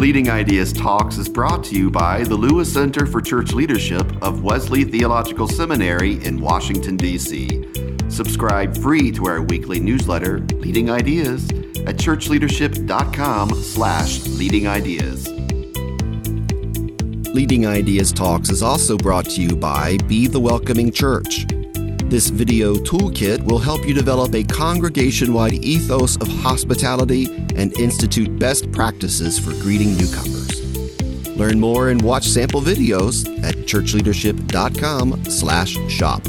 Leading Ideas Talks is brought to you by the Lewis Center for Church Leadership of Wesley Theological Seminary in Washington, D.C. Subscribe free to our weekly newsletter, Leading Ideas, at churchleadership.com/leading ideas. Leading Ideas Talks is also brought to you by Be the Welcoming Church. This video toolkit will help you develop a congregation-wide ethos of hospitality and institute best practices for greeting newcomers. Learn more and watch sample videos at churchleadership.com/shop.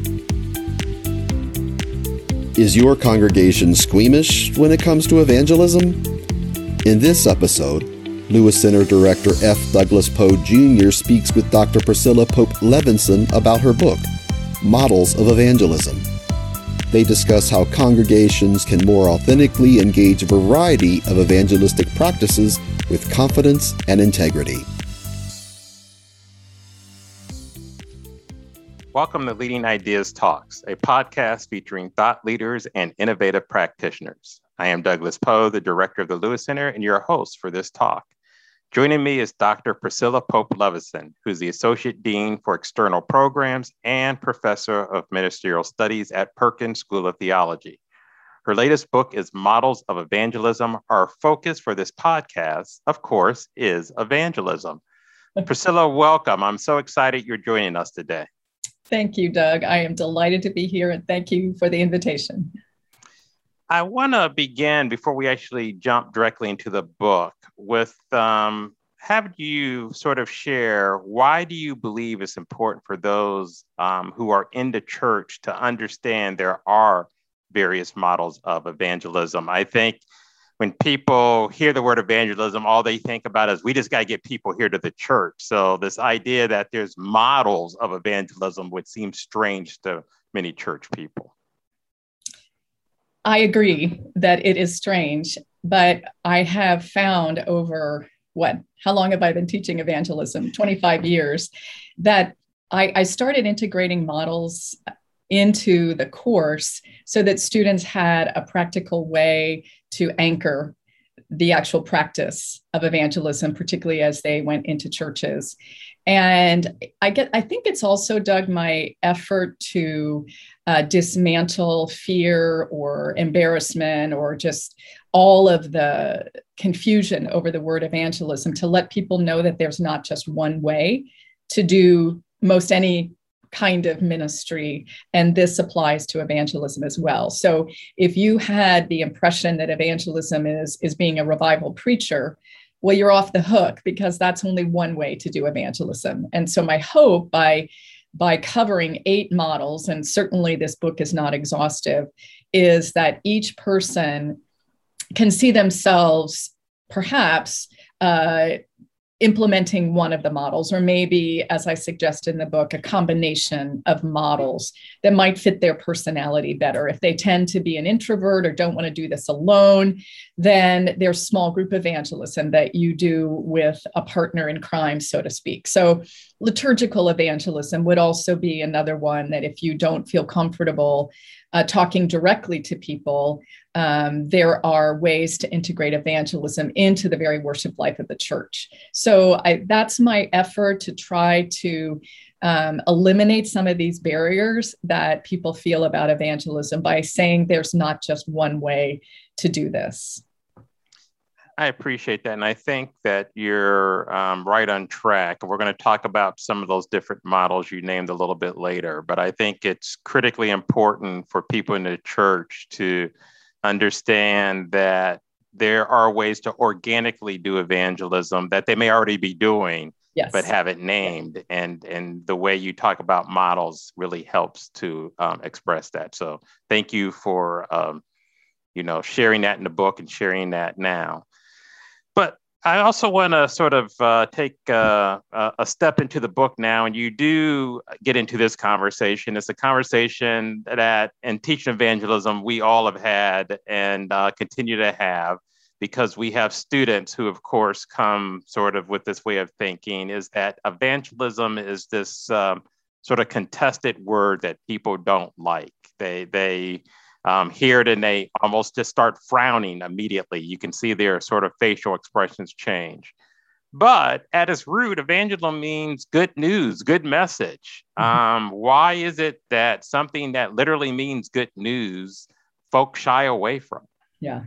Is your congregation squeamish when it comes to evangelism? In this episode, Lewis Center Director F. Douglas Poe Jr. speaks with Dr. Priscilla Pope Levinson about her book, Models of Evangelism. They discuss how congregations can more authentically engage a variety of evangelistic practices with confidence and integrity. Welcome to Leading Ideas Talks, a podcast featuring thought leaders and innovative practitioners. I am Douglas Poe, the director of the Lewis Center, and your host for this talk. Joining me is Dr. Priscilla Pope Levinson, who's the Associate Dean for External Programs and Professor of Ministerial Studies at Perkins School of Theology. Her latest book is Models of Evangelism. Our focus for this podcast, of course, is evangelism. Priscilla, welcome. I'm so excited you're joining us today. Thank you, Doug. I am delighted to be here, and thank you for the invitation. I want to begin, before we actually jump directly into the book, with have you sort of share why do you believe it's important for those who are in the church to understand there are various models of evangelism? I think when people hear the word evangelism, all they think about is we just got to get people here to the church. So this idea that there's models of evangelism would seem strange to many church people. I agree that it is strange, but I have found over how long have I been teaching evangelism? 25 years, that I started integrating models into the course so that students had a practical way to anchor the actual practice of evangelism, particularly as they went into churches. And I think it's also, Doug, my effort to dismantle fear or embarrassment or just all of the confusion over the word evangelism, to let people know that there's not just one way to do most any kind of ministry, and this applies to evangelism as well. So if you had the impression that evangelism is being a revival preacher, well, you're off the hook, because that's only one way to do evangelism. And so my hope by covering 8 models, and certainly this book is not exhaustive, is that each person can see themselves perhaps implementing one of the models, or maybe, as I suggest in the book, a combination of models that might fit their personality better. If they tend to be an introvert or don't want to do this alone, then there's small group evangelism that you do with a partner in crime, so to speak. So liturgical evangelism would also be another one, that if you don't feel comfortable talking directly to people, there are ways to integrate evangelism into the very worship life of the church. So that's my effort, to try to eliminate some of these barriers that people feel about evangelism by saying there's not just one way to do this. I appreciate that. And I think that you're right on track. We're going to talk about some of those different models you named a little bit later, but I think it's critically important for people in the church to understand that there are ways to organically do evangelism that they may already be doing, yes, but haven't named. And the way you talk about models really helps to express that. So thank you for sharing that in the book and sharing that now. But I also want to sort of take a step into the book now, and you do get into this conversation. It's a conversation that in teaching evangelism, we all have had and continue to have, because we have students who, of course, come sort of with this way of thinking, is that evangelism is this sort of contested word that people don't like. They Here, then they almost just start frowning immediately. You can see their sort of facial expressions change. But at its root, evangelism means good news, good message. Why is it that something that literally means good news, folks shy away from? Yeah.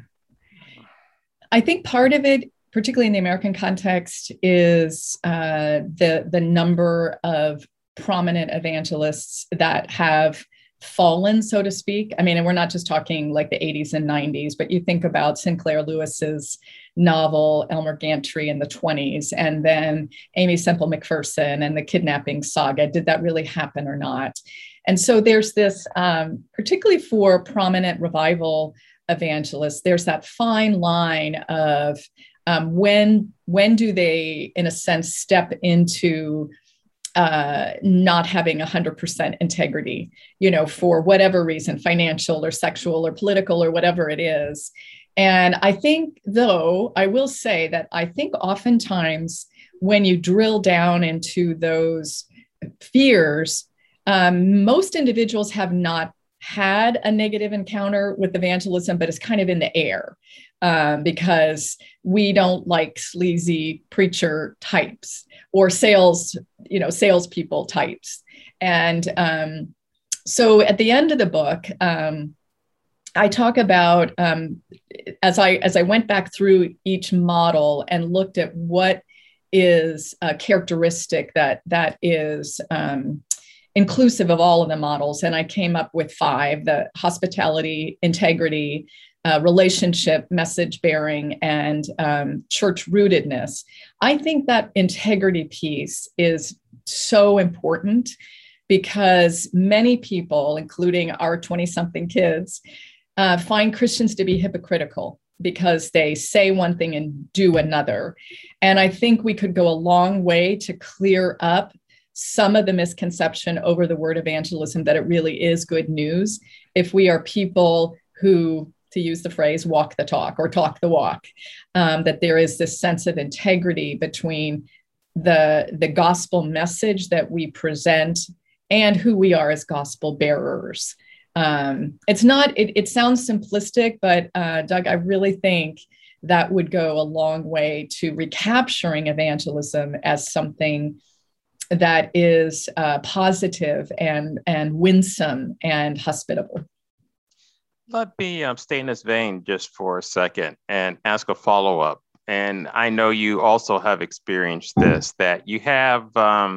I think part of it, particularly in the American context, is the number of prominent evangelists that have fallen, so to speak. I mean, and we're not just talking like the 80s and 90s, but you think about Sinclair Lewis's novel Elmer Gantry in the 20s, and then Aimee Semple McPherson and the kidnapping saga. Did that really happen or not? And so there's this, particularly for prominent revival evangelists, there's that fine line of when do they, in a sense, step into not having 100% integrity, for whatever reason, financial or sexual or political or whatever it is. And I think, though, I will say that I think oftentimes when you drill down into those fears, most individuals have not had a negative encounter with evangelism, but it's kind of in the air because we don't like sleazy preacher types or salespeople types. And so at the end of the book, I talk about, as I went back through each model and looked at what is a characteristic that is inclusive of all of the models. And I came up with 5: the hospitality, integrity, relationship, message bearing, and church rootedness. I think that integrity piece is so important because many people, including our 20-something kids, find Christians to be hypocritical because they say one thing and do another. And I think we could go a long way to clear up some of the misconception over the word evangelism that it really is good news if we are people who, to use the phrase, walk the talk or talk the walk, that there is this sense of integrity between the gospel message that we present and who we are as gospel bearers. It sounds simplistic, but Doug, I really think that would go a long way to recapturing evangelism as something that is positive and winsome and hospitable. Let me stay in this vein just for a second and ask a follow-up. And I know you also have experienced this, that you have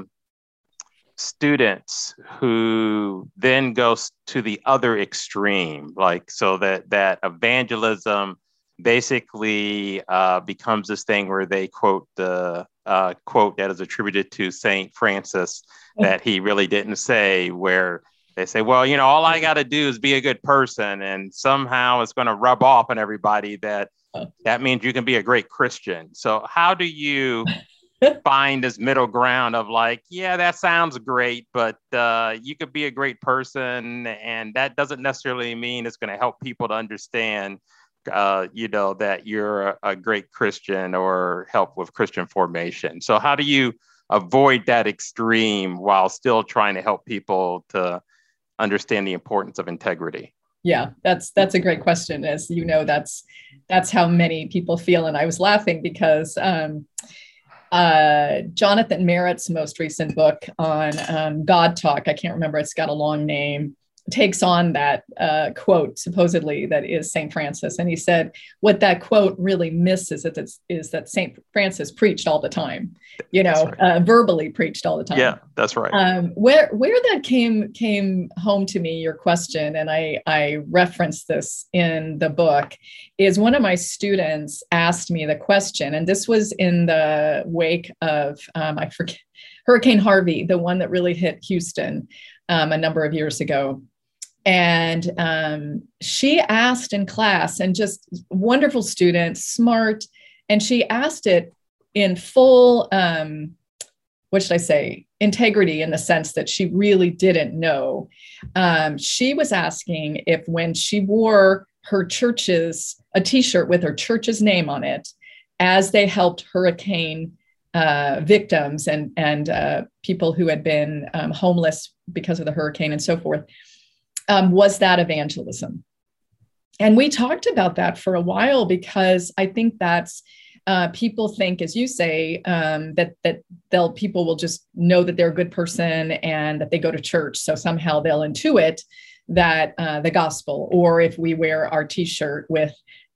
students who then go to the other extreme, like so that evangelism basically becomes this thing where they quote the quote that is attributed to St. Francis that he really didn't say, where they say, well, all I got to do is be a good person, and somehow it's going to rub off on everybody that means you can be a great Christian. So how do you find this middle ground of like, yeah, that sounds great, but you could be a great person, and that doesn't necessarily mean it's going to help people to understand that you're a great Christian or help with Christian formation. So how do you avoid that extreme while still trying to help people to understand the importance of integrity? Yeah, that's a great question. As you know, that's how many people feel. And I was laughing because Jonathan Merritt's most recent book on God Talk, I can't remember, it's got a long name, takes on that quote, supposedly, that is St. Francis. And he said what that quote really misses is that St. Francis preached all the time, right. Verbally preached all the time. Yeah, that's right. Where that came home to me, your question, and I referenced this in the book, is one of my students asked me the question, and this was in the wake of, I forget, Hurricane Harvey, the one that really hit Houston a number of years ago. And she asked in class, and just wonderful student, smart, and she asked it in full, what should I say, integrity, in the sense that she really didn't know. She was asking if when she wore her church's, a t-shirt with her church's name on it, as they helped hurricane victims and people who had been homeless because of the hurricane and so forth, was that evangelism? And we talked about that for a while, because I think that's people think, as you say, that people will just know that they're a good person and that they go to church. So somehow they'll intuit that the gospel, or if we wear our T-shirt with,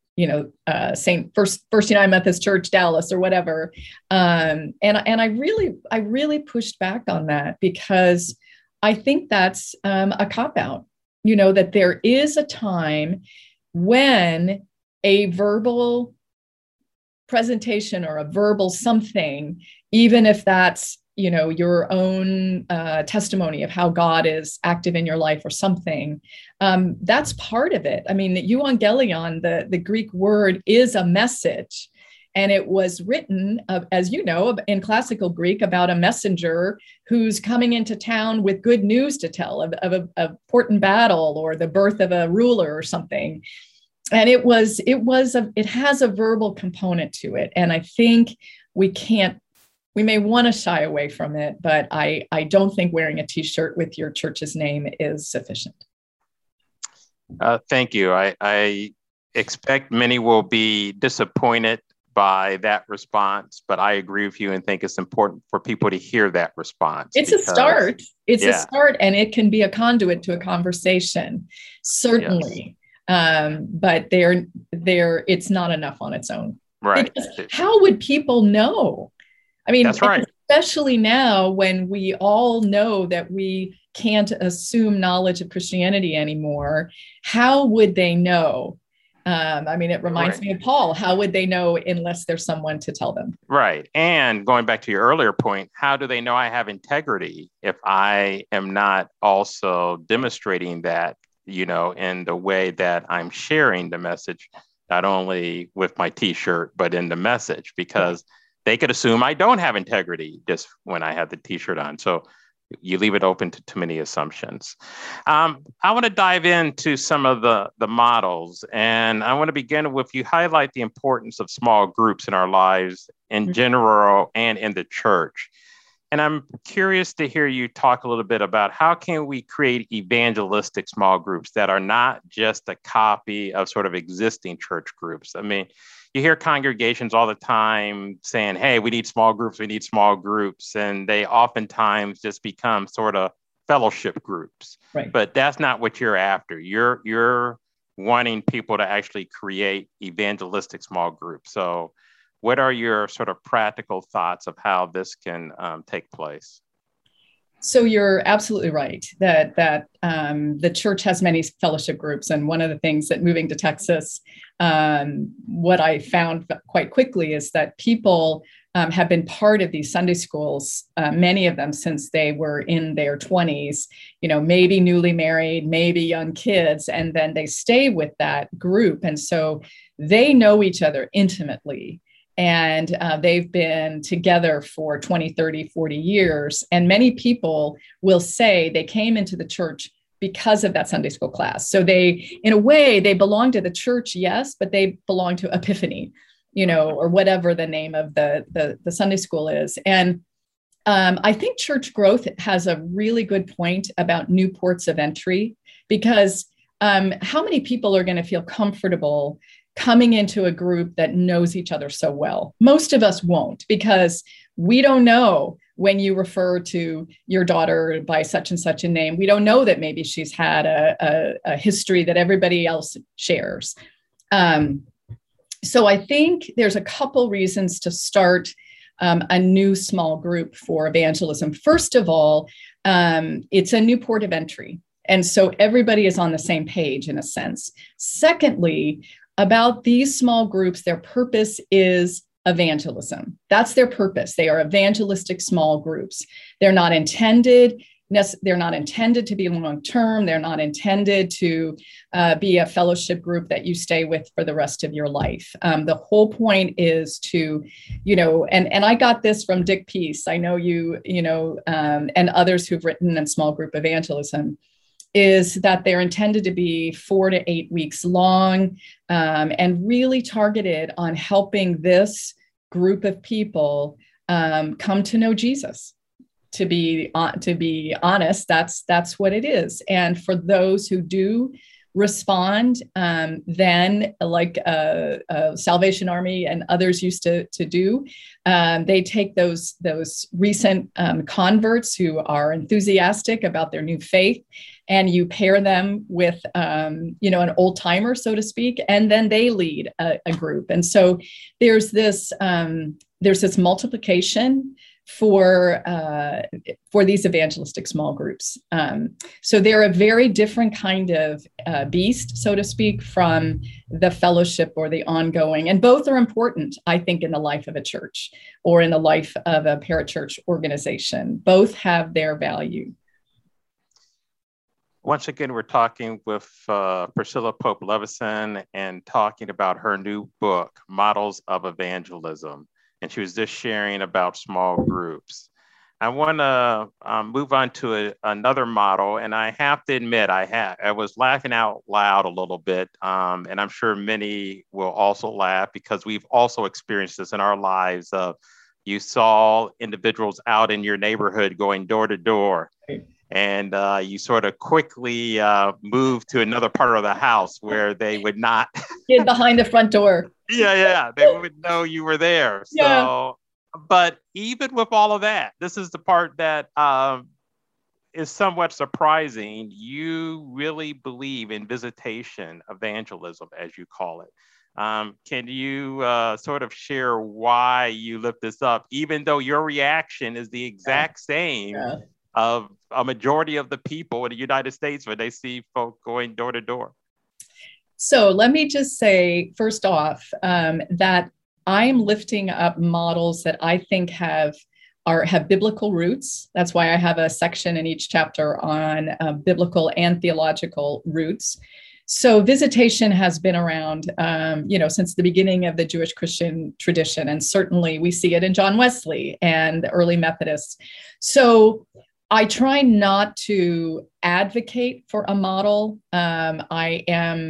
St. First United Methodist Church, Dallas, or whatever. And I really pushed back on that, because I think that's a cop-out, that there is a time when a verbal presentation or a verbal something, even if that's, your own testimony of how God is active in your life or something, that's part of it. I mean, the euangelion, the Greek word, is a message. And it was written, as you know, in classical Greek, about a messenger who's coming into town with good news to tell of a important battle or the birth of a ruler or something. And it has a verbal component to it. And I think we may want to shy away from it, but I don't think wearing a T-shirt with your church's name is sufficient. Thank you. I expect many will be disappointed by that response, but I agree with you and think it's important for people to hear that response. It's a start. It's a start, and it can be a conduit to a conversation, certainly. Yes. But it's not enough on its own. Right. Because how would people know? I mean, that's right. Especially now when we all know that we can't assume knowledge of Christianity anymore. How would they know? It reminds me of Paul. How would they know unless there's someone to tell them? Right. And going back to your earlier point, how do they know I have integrity if I am not also demonstrating that, in the way that I'm sharing the message, not only with my T-shirt, but in the message, because they could assume I don't have integrity just when I have the T-shirt on. So you leave it open to too many assumptions. I want to dive into some of the models, and I want to begin with, you highlight the importance of small groups in our lives in general and in the church. And I'm curious to hear you talk a little bit about how can we create evangelistic small groups that are not just a copy of sort of existing church groups. I mean, you hear congregations all the time saying, hey, we need small groups. And they oftentimes just become sort of fellowship groups. Right. But that's not what you're after. You're wanting people to actually create evangelistic small groups. So what are your sort of practical thoughts of how this can take place? So you're absolutely right that the church has many fellowship groups. And one of the things that moving to Texas, what I found quite quickly is that people have been part of these Sunday schools, many of them since they were in their 20s, maybe newly married, maybe young kids, and then they stay with that group. And so they know each other intimately. And they've been together for 20, 30, 40 years. And many people will say they came into the church because of that Sunday school class. So they, in a way, they belong to the church, yes, but they belong to Epiphany, or whatever the name of the Sunday school is. And I think church growth has a really good point about new ports of entry, because how many people are going to feel comfortable coming into a group that knows each other so well? Most of us won't, because we don't know when you refer to your daughter by such and such a name. We don't know that maybe she's had a history that everybody else shares. So I think there's a couple reasons to start a new small group for evangelism. First of all, it's a new port of entry. And so everybody is on the same page in a sense. Secondly, about these small groups, their purpose is evangelism. That's their purpose. They are evangelistic small groups. They're not intended to be long-term. They're not intended to be a fellowship group that you stay with for the rest of your life. The whole point is to, and I got this from Dick Peace. I know and others who've written in small group evangelism, is that they're intended to be 4 to 8 weeks long, and really targeted on helping this group of people come to know Jesus. To be honest, that's what it is. And for those who do respond than like Salvation Army and others used to do. They take those recent converts who are enthusiastic about their new faith, and you pair them with an old timer, so to speak, and then they lead a group. And so there's this multiplication for these evangelistic small groups. So they're a very different kind of beast, so to speak, from the fellowship or the ongoing. And both are important, I think, in the life of a church or in the life of a parachurch organization. Both have their value. Once again, we're talking with Priscilla Pope Levison and talking about her new book, Models of Evangelism. And she was just sharing about small groups. I want to move on to another model, and I have to admit, I was laughing out loud a little bit, and I'm sure many will also laugh because we've also experienced this in our lives. You saw individuals out in your neighborhood going door to door, and you sort of quickly moved to another part of the house where they would not get behind the front door. Yeah, they would know you were there. Yeah. So, but even with all of that, this is the part that is somewhat surprising. You really believe in visitation evangelism, as you call it. Can you sort of share why you lift this up, even though your reaction is the exact same of a majority of the people in the United States when they see folk going door to door? So let me just say, first off, that I'm lifting up models that I think have biblical roots. That's why I have a section in each chapter on biblical and theological roots. So visitation has been around, since the beginning of the Jewish Christian tradition, and certainly we see it in John Wesley and the early Methodists. So I try not to advocate for a model. I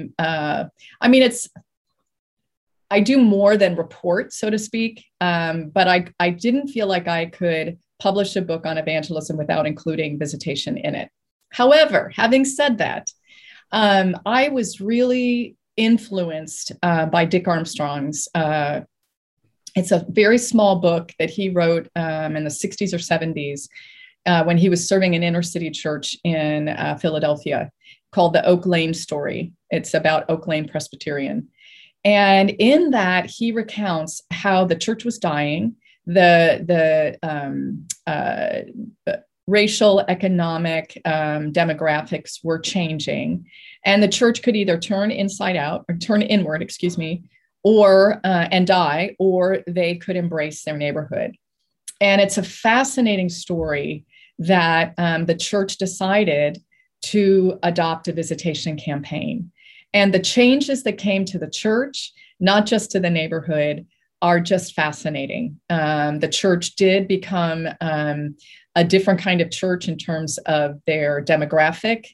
do more than report, so to speak, but I didn't feel like I could publish a book on evangelism without including visitation in it. However, having said that, I was really influenced by Dick Armstrong's. It's a very small book that he wrote in the 60s or 70s. When he was serving an inner city church in Philadelphia, called The Oak Lane Story. It's about Oak Lane Presbyterian. And in that, he recounts how the church was dying, the racial, economic demographics were changing, and the church could either turn inside out or turn inward, or and die, or they could embrace their neighborhood. And it's a fascinating story that the church decided to adopt a visitation campaign. And the changes that came to the church, not just to the neighborhood, are just fascinating. The church did become a different kind of church in terms of their demographic,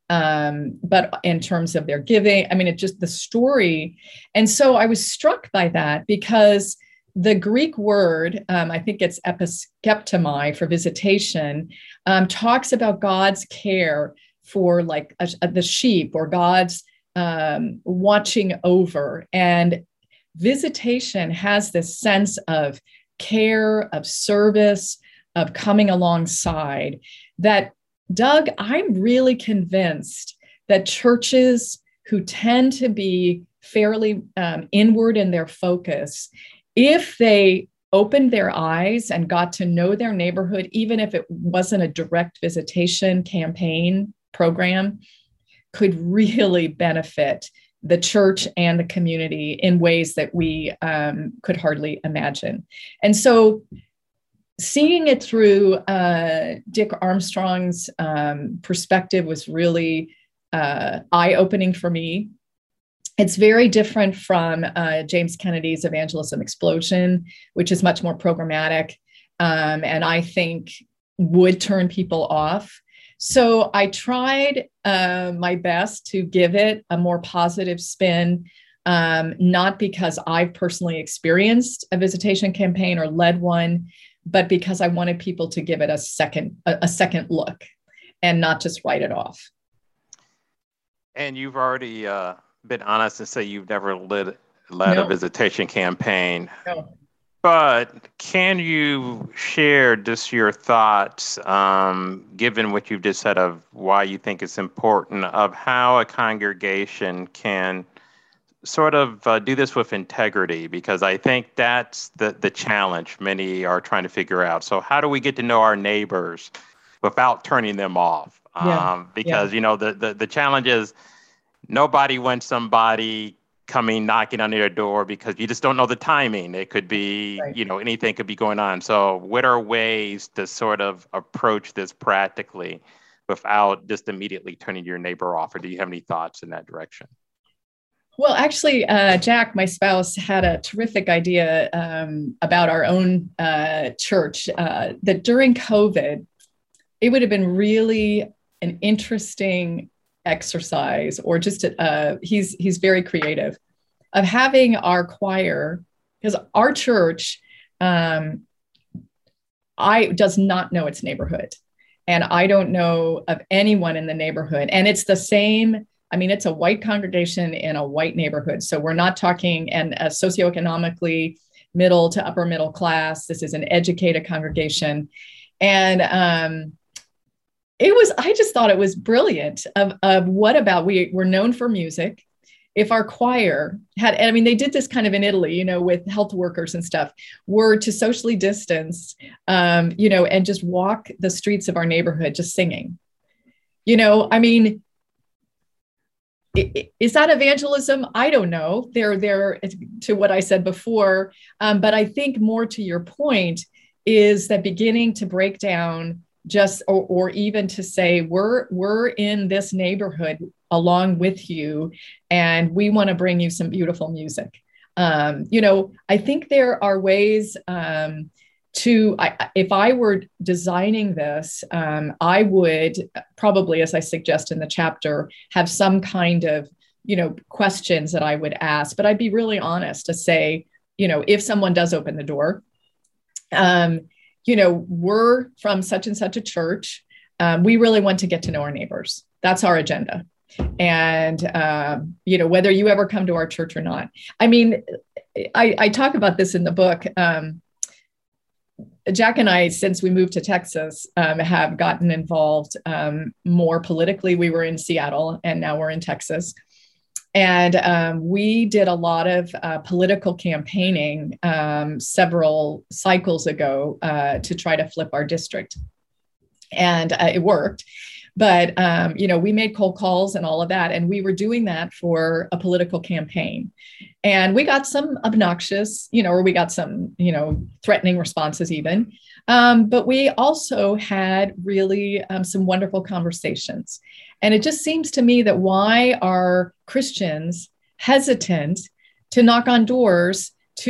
but in terms of their giving. I mean, it just the story. And so I was struck by that because the Greek word, I think it's episkeptomai for visitation, talks about God's care for like the sheep, or God's watching over. And visitation has this sense of care, of service, of coming alongside that, Doug, I'm really convinced that churches who tend to be fairly inward in their focus, if they opened their eyes and got to know their neighborhood, even if it wasn't a direct visitation campaign program, could really benefit the church and the community in ways that we could hardly imagine. And so seeing it through Dick Armstrong's perspective was really eye-opening for me. It's very different from James Kennedy's Evangelism Explosion, which is much more programmatic, and I think would turn people off. So I tried my best to give it a more positive spin, not because I've personally experienced a visitation campaign or led one, but because I wanted people to give it a second look and not just write it off. And you've already been honest and say you've never led No. a visitation campaign. No. But can you share just your thoughts, given what you've just said, of why you think it's important, of how a congregation can sort of do this with integrity? Because I think that's the challenge many are trying to figure out. So how do we get to know our neighbors without turning them off? Because, the challenge is nobody wants somebody coming knocking on their door because you just don't know the timing. It could be, Right. Anything could be going on. So what are ways to sort of approach this practically without just immediately turning your neighbor off? Or do you have any thoughts in that direction? Well, actually, Jack, my spouse, had a terrific idea about our own church that during COVID, it would have been really an interesting exercise, or just he's very creative, of having our choir, because our church does not know its neighborhood, and I don't know of anyone in the neighborhood, and it's the same. I mean, it's a white congregation in a white neighborhood, so we're not talking and socioeconomically middle to upper middle class. This is an educated congregation, and I just thought it was brilliant of what about, we're known for music. If our choir had, I mean, they did this kind of in Italy, with health workers and stuff, were to socially distance, and just walk the streets of our neighborhood, just singing, I mean, is that evangelism? I don't know. They're to what I said before. But I think more to your point is that beginning to break down just, or even to say, we're in this neighborhood along with you, and we want to bring you some beautiful music. I think there are ways if I were designing this, I would probably, as I suggest in the chapter, have some kind of, questions that I would ask, but I'd be really honest to say, if someone does open the door, we're from such and such a church. We really want to get to know our neighbors. That's our agenda. And, whether you ever come to our church or not. I mean, I talk about this in the book. Jack and I, since we moved to Texas, have gotten involved more politically. We were in Seattle, and now we're in Texas. And we did a lot of political campaigning several cycles ago to try to flip our district. And it worked. But, we made cold calls and all of that. And we were doing that for a political campaign. And we got some obnoxious, or we got some, threatening responses even. But we also had really some wonderful conversations. And it just seems to me that why are Christians hesitant to knock on doors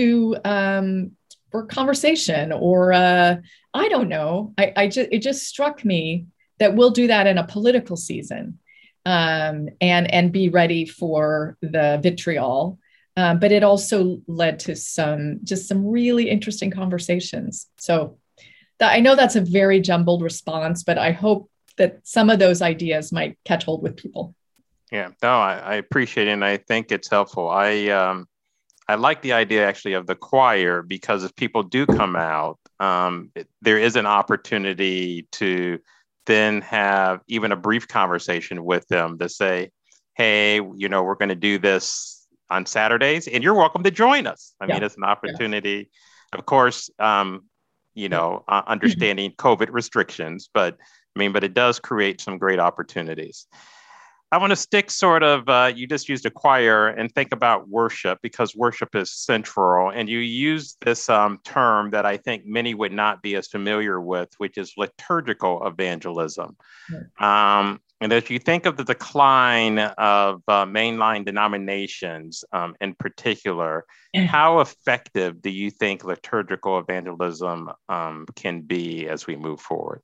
for conversation, or I don't know. It just struck me that we'll do that in a political season, and be ready for the vitriol. But it also led to some really interesting conversations. So I know that's a very jumbled response, but I hope that some of those ideas might catch hold with people. Yeah, no, I appreciate it. And I think it's helpful. I like the idea actually of the choir, because if people do come out, there is an opportunity to then have even a brief conversation with them to say, hey, we're going to do this on Saturdays, and you're welcome to join us. I mean, it's an opportunity, of course, understanding COVID restrictions, but it does create some great opportunities. I want to stick sort of, you just used a choir, and think about worship, because worship is central. And you use this term that I think many would not be as familiar with, which is liturgical evangelism. Right. And as you think of the decline of mainline denominations in particular, how effective do you think liturgical evangelism can be as we move forward?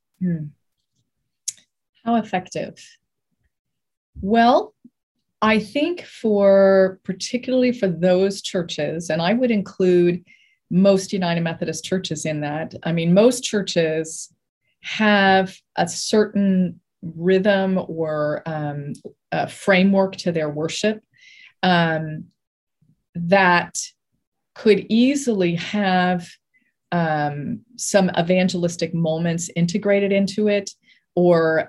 How effective? Well, I think particularly for those churches, and I would include most United Methodist churches in that. I mean, most churches have a certain rhythm or framework to their worship that could easily have some evangelistic moments integrated into it. Or,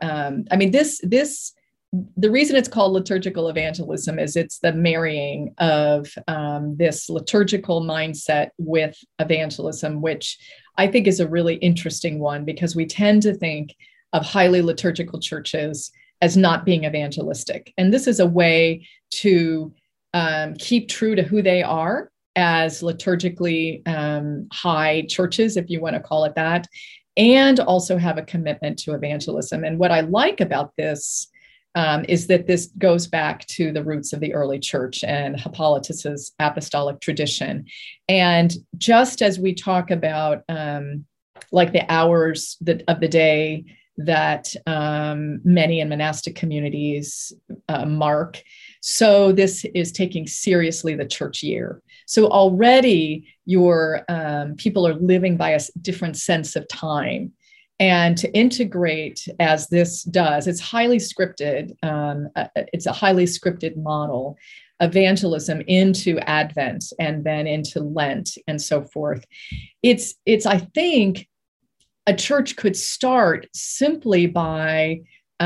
the reason it's called liturgical evangelism is it's the marrying of this liturgical mindset with evangelism, which I think is a really interesting one, because we tend to think of highly liturgical churches as not being evangelistic. And this is a way to keep true to who they are as liturgically high churches, if you want to call it that, and also have a commitment to evangelism. And what I like about this is that this goes back to the roots of the early church and Hippolytus's apostolic tradition. And just as we talk about like the hours of the day that many in monastic communities mark, so this is taking seriously the church year. So already your people are living by a different sense of time. And to integrate, as this does, it's highly scripted. It's a highly scripted model, evangelism into Advent and then into Lent and so forth. It's I think a church could start simply by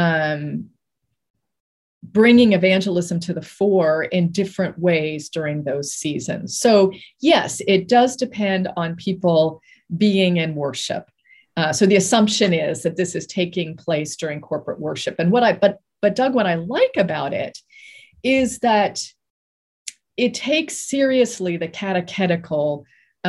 bringing evangelism to the fore in different ways during those seasons. So yes, it does depend on people being in worship. So the assumption is that this is taking place during corporate worship. And but Doug, what I like about it is that it takes seriously the catechetical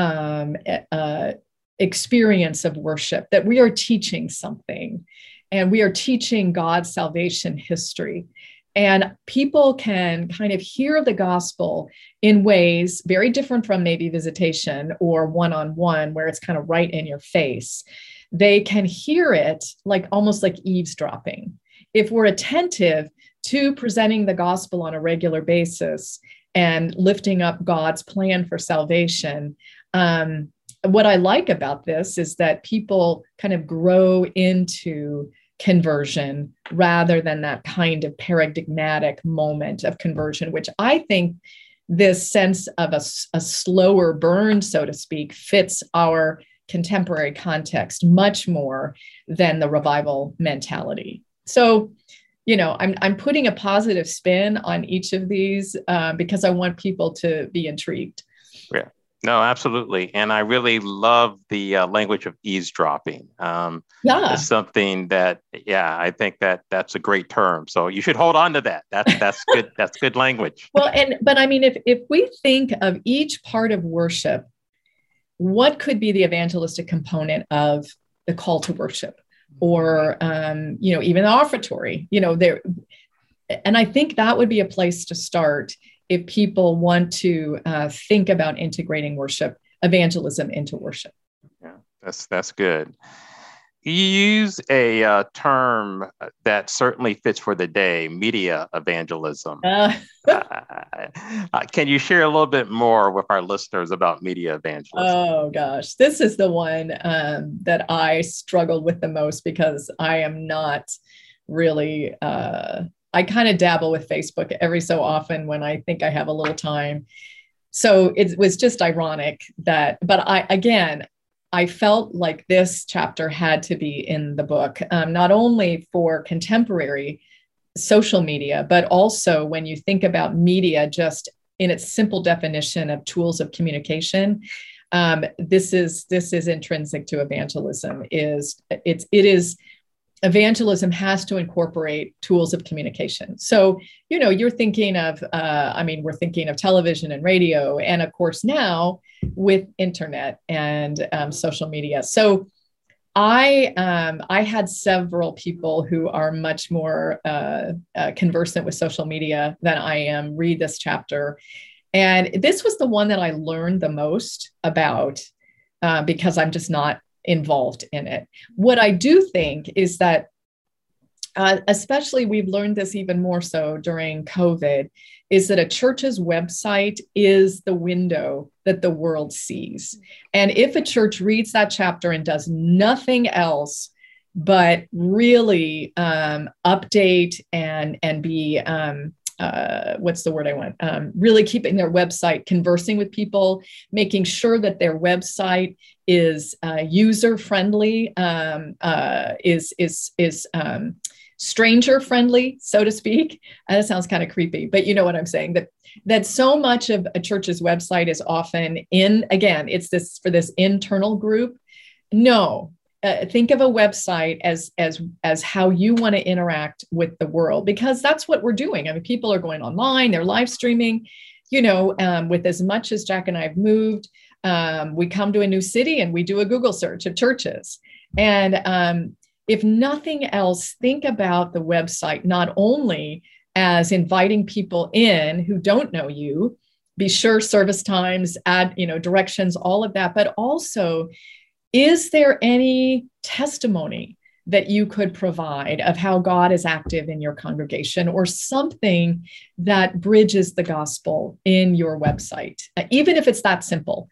experience of worship, that we are teaching something, and we are teaching God's salvation history. And people can kind of hear the gospel in ways very different from maybe visitation or one-on-one, where it's kind of right in your face. They can hear it like almost like eavesdropping. If we're attentive to presenting the gospel on a regular basis and lifting up God's plan for salvation, what I like about this is that people kind of grow into conversion rather than that kind of paradigmatic moment of conversion, which I think this sense of a slower burn, so to speak, fits our contemporary context much more than the revival mentality. So, I'm putting a positive spin on each of these because I want people to be intrigued. Yeah. No, absolutely. And I really love the language of eavesdropping. It's something that, I think that's a great term. So you should hold on to that. That's good. That's good language. Well, but I mean, if we think of each part of worship, what could be the evangelistic component of the call to worship, or even the offertory? And I think that would be a place to start if people want to think about integrating evangelism into worship. Yeah, that's good. You use a term that certainly fits for the day, media evangelism. Can you share a little bit more with our listeners about media evangelism? Oh, gosh. This is the one that I struggled with the most, because I am not really... I kind of dabble with Facebook every so often when I think I have a little time. So it was just ironic but I felt like this chapter had to be in the book, not only for contemporary social media, but also when you think about media just in its simple definition of tools of communication. This is intrinsic to evangelism. Evangelism has to incorporate tools of communication. So, you're thinking of, we're thinking of television and radio, and of course now with internet and social media. So I had several people who are much more conversant with social media than I am read this chapter. And this was the one that I learned the most about because I'm just not involved in it. What I do think is that, especially we've learned this even more so during COVID, is that a church's website is the window that the world sees. And if a church reads that chapter and does nothing else but really update and be what's the word I want? Really keeping their website, conversing with people, making sure that their website is user friendly, is stranger friendly, so to speak. That sounds kind of creepy, but you know what I'm saying. That so much of a church's website is often again, it's this for this internal group. No. Think of a website as how you want to interact with the world, because that's what we're doing. I mean, people are going online, they're live streaming, with as much as Jack and I have moved, we come to a new city and we do a Google search of churches. And if nothing else, think about the website, not only as inviting people in who don't know you, be sure service times, add, directions, all of that, but also, is there any testimony that you could provide of how God is active in your congregation, or something that bridges the gospel in your website, even if it's that simple?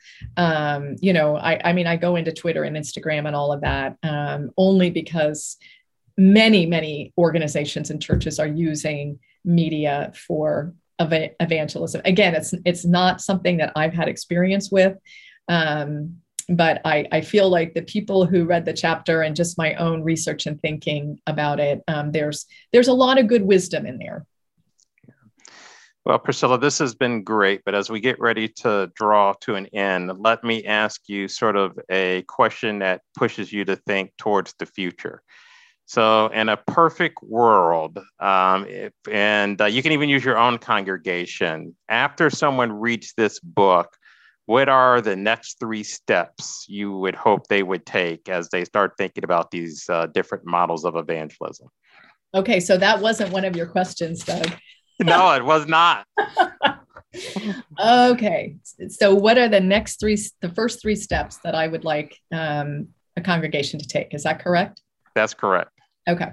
I go into Twitter and Instagram and all of that only because many organizations and churches are using media for evangelism. Again, it's not something that I've had experience with. But I feel like the people who read the chapter and just my own research and thinking about it, there's a lot of good wisdom in there. Well, Priscilla, this has been great, but as we get ready to draw to an end, let me ask you sort of a question that pushes you to think towards the future. So in a perfect world, you can even use your own congregation, after someone reads this book, what are the next 3 steps you would hope they would take as they start thinking about these different models of evangelism? Okay, so that wasn't one of your questions, Doug. No, it was not. Okay, so what are the first 3 steps that I would like a congregation to take? Is that correct? That's correct. Okay.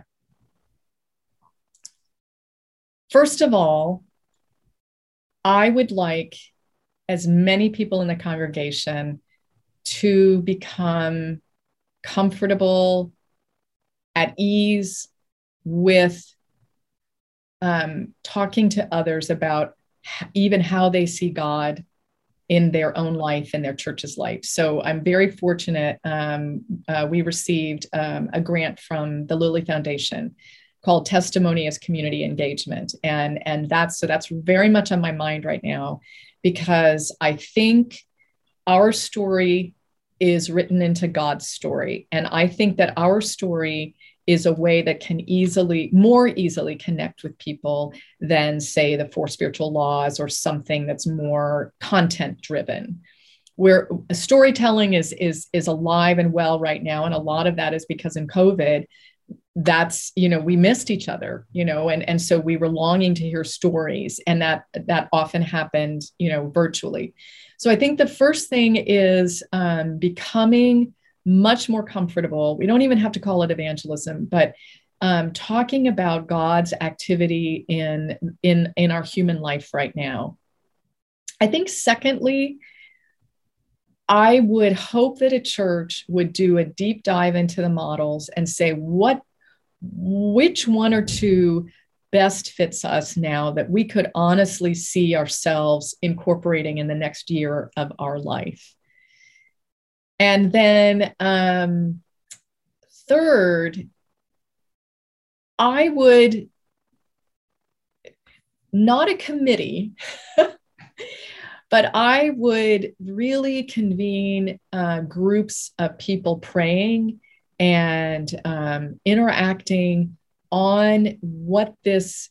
First of all, I would like as many people in the congregation to become comfortable, at ease with talking to others about even how they see God in their own life and their church's life. So I'm very fortunate. We received a grant from the Lilly Foundation called Testimony as Community Engagement. And that's very much on my mind right now, because I think our story is written into God's story. And I think that our story is a way that can more easily connect with people than, say, the 4 spiritual laws or something that's more content driven. Where storytelling is alive and well right now. And a lot of that is because in COVID, we missed each other, and so we were longing to hear stories, and that often happened, virtually. So I think the first thing is becoming much more comfortable. We don't even have to call it evangelism, but talking about God's activity in our human life right now. I think secondly, I would hope that a church would do a deep dive into the models and say, which 1 or 2 best fits us now that we could honestly see ourselves incorporating in the next year of our life. And then third, I would, not a committee, but I would really convene groups of people praying and interacting on what this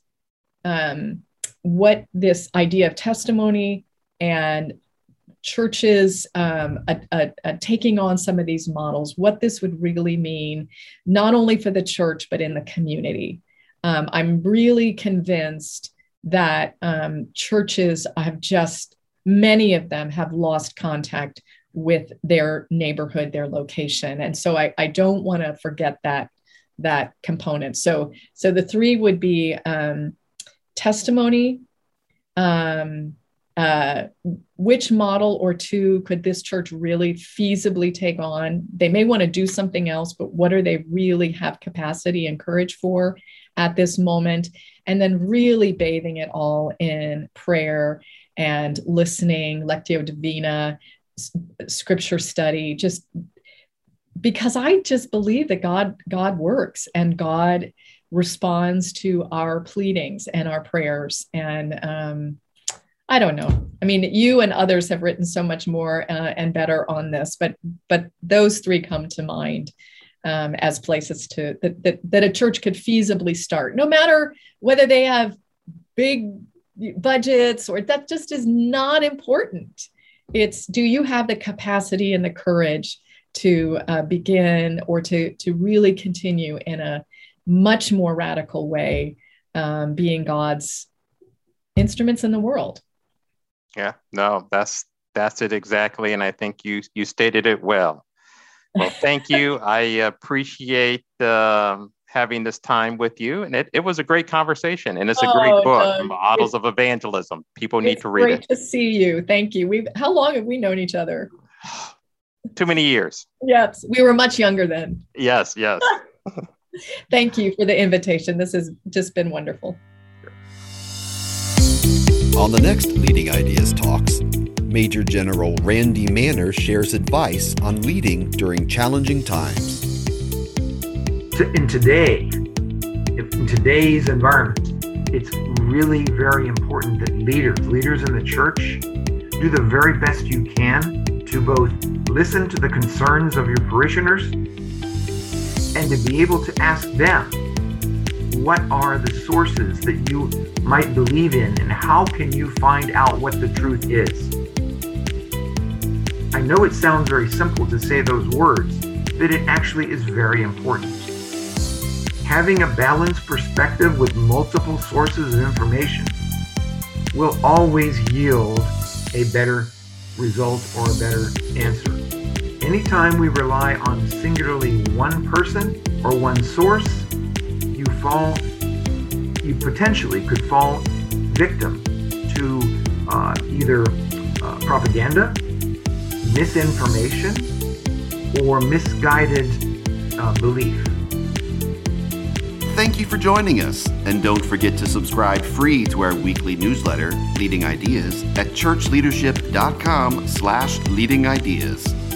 idea of testimony and churches taking on some of these models, what this would really mean, not only for the church, but in the community. I'm really convinced that churches many of them have lost contact with their neighborhood, their location. And so I don't want to forget that component. So the 3 would be testimony, which model or two could this church really feasibly take on? They may want to do something else, but what do they really have capacity and courage for at this moment? And then really bathing it all in prayer and listening, Lectio Divina, scripture study, just because I just believe that God works and God responds to our pleadings and our prayers. And I don't know. I mean, you and others have written so much more and better on this, but those three come to mind as places that a church could feasibly start, no matter whether they have big budgets or that just is not important. It's, do you have the capacity and the courage to begin or to really continue in a much more radical way, being God's instruments in the world? Yeah, no, that's it exactly. And I think you stated it well. Well, thank you. I appreciate having this time with you. And it was a great conversation. And it's a great book, Models of Evangelism. People need to read it. It's great to see you. Thank you. How long have we known each other? Too many years. Yes, we were much younger then. Yes. Thank you for the invitation. This has just been wonderful. On the next Leading Ideas Talks, Major General Randy Manner shares advice on leading during challenging times. In today's environment, it's really very important that leaders in the church do the very best you can to both listen to the concerns of your parishioners and to be able to ask them, what are the sources that you might believe in and how can you find out what the truth is? I know it sounds very simple to say those words, but it actually is very important. Having a balanced perspective with multiple sources of information will always yield a better result or a better answer. Anytime we rely on singularly one person or one source, you potentially could fall victim to either propaganda, misinformation, or misguided belief. Thank you for joining us, and don't forget to subscribe free to our weekly newsletter, Leading Ideas, at churchleadership.com/leadingideas.